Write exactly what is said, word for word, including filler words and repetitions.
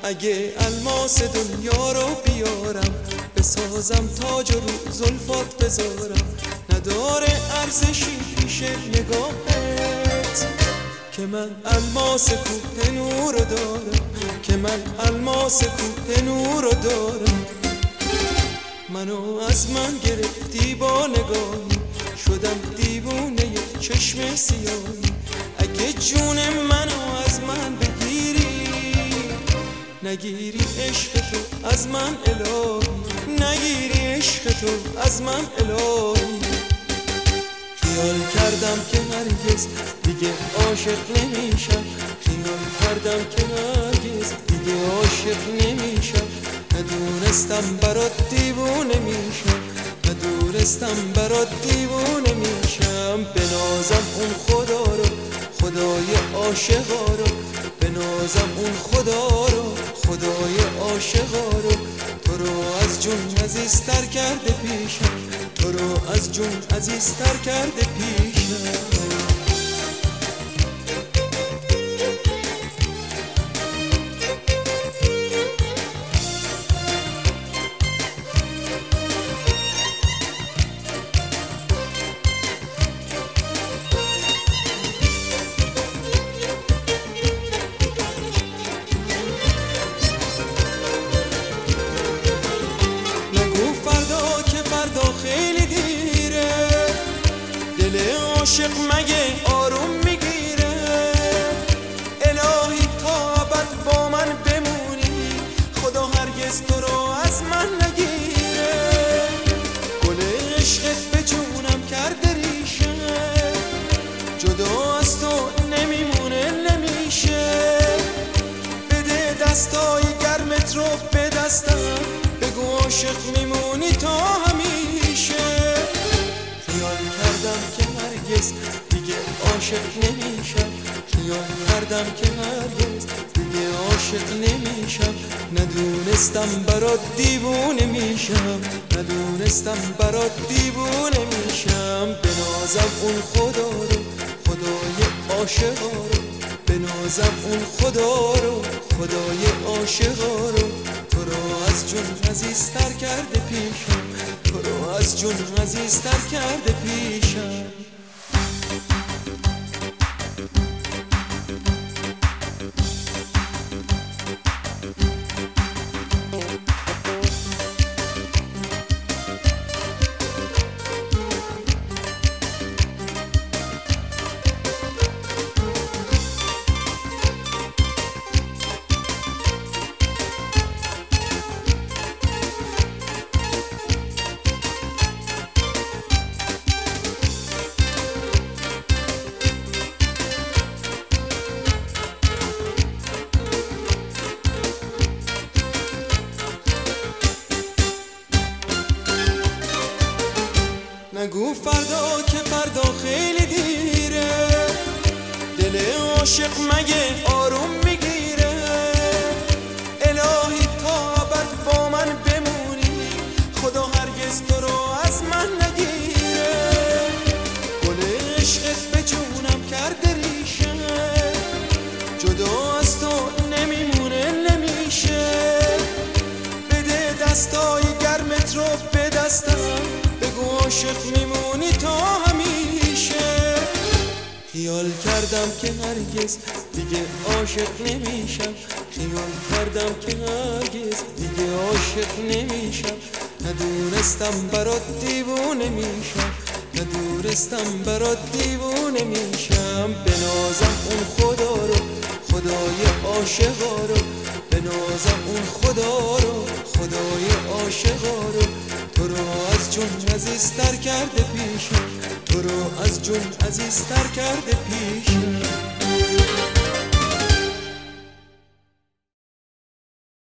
اگه الماس دنیا رو بیارم، بسازم تاج رو زلفات بذارم، نداره ارزشی پیش نگاهت که من الماس کوه نور رو دارم، که من الماس کوه نور رو دارم. منو از من گرفتی با نگاهی، شدم دیوونه چشم سیاهی. اگه جون منو از من بگیری، نگیری عشق تو از من الهی، نگیری عشق تو از من الهی. خیال کردم که هرگز دیگه عاشق نمیشم، خیال کردم که هرگز دیگه عاشق نمیشم. ندونستم برات دیوونه میشم، ندونستم برات دیوونه میشم. بنازم اون خدا رو، خدای عاشقا رو، بنازم اون خدا رو، خدای عاشقا رو. تو رو از جون عزیزتر کرده پیشم، تو رو از جون عزیزتر کرده پیشم. خیلی دیره، دل عاشق مگه آروم میگیره؟ الهی تا ابد با من بمونی، خدا هرگز تو رو از من نگیره. گل عشقت به جونم کرده ریشه، جدا از تو نمیمونه نمیشه. بده دستای گرمت رو به دستم، بگو عاشق میمونی تا همیشه. خیال کردم که هرگز دیگه عاشق نمیشم، خیال کردم که هرگز دیگه عاشق نمیشم. ندونستم برات دیوونه میشم، ندونستم برات دیوونه میشم. بنازم اون خدا رو، خدای عاشقا رو، بنازم اون خدا رو، خدای عاشقا رو. تو رو از جون عزیزتر کرده پیشم، تو رو از جون عزیزتر کرده پیشم. نگو فردا که فردا خیلی دیره، دل عاشق مگه آروم میگیره؟ الهی تا ابد با من بمونی، خدا هرگز تو رو از من نگیره. گل عشقت به جونم کرده ریشه، جدا از تو نمیمونه نمیشه. بده دستای گرمت رو به دستم، بگو عاشق میمونی تا همیشه. خیال کردم که هرگز دیگه عاشق نمیشم، خیال کردم که هرگز دیگه عاشق نمیشم. ندونستم برات دیوونه میشم، ندونستم برات دیوونه میشم. بنازم اون خدا رو، خدای عاشقا رو، بنازم اون خدا رو، خدای عاشقا رو. تو رو از جون عزیزتر کرده پیشم، تو رو از جون عزیزتر کرده پیشم.